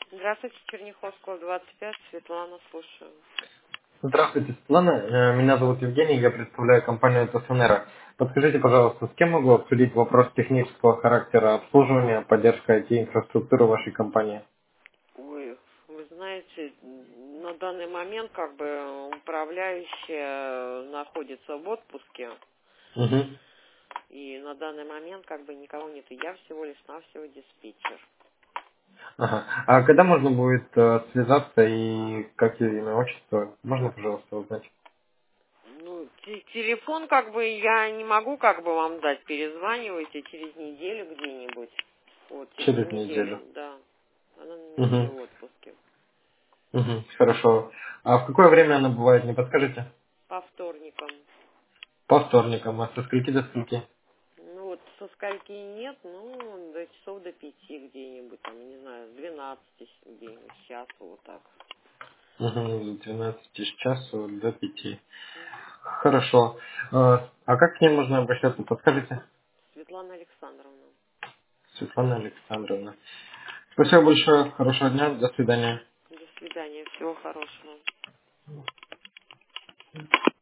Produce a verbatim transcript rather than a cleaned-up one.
Здравствуйте, Черняховского, двадцать пять, Светлана, слушаю. Здравствуйте, Светлана. Э, Меня зовут Евгений, я представляю компанию Тосонера. Подскажите, пожалуйста, с кем могу обсудить вопрос технического характера обслуживания, поддержка ай ти-инфраструктуры вашей компании? Ой, вы знаете, на данный момент как бы управляющая находится в отпуске, Угу. и на данный момент как бы никого нет, и я всего лишь навсего диспетчер. Ага. А когда можно будет э, связаться и как ее имя, отчество? Можно, пожалуйста, узнать? Ну, те- телефон как бы я не могу как бы вам дать, перезванивайте через неделю где-нибудь. Вот, через Через неделю. неделю, да. Она на неделе Угу. в отпуске. Угу. Хорошо. А в какое время она бывает, не подскажете? По вторникам. По вторникам. А со скольки до скольки? Ну вот со скольки нет, ну до часов до пяти где-нибудь, там, не знаю, с двенадцати где-нибудь, с часу вот так. Угу. С двенадцати с часу до пяти. Мгм. Хорошо. Э, А как к ней можно обращаться, подскажите? Светлана Александровна. Светлана Александровна. Спасибо большое. Хорошего дня. До свидания. До свидания, всего хорошего.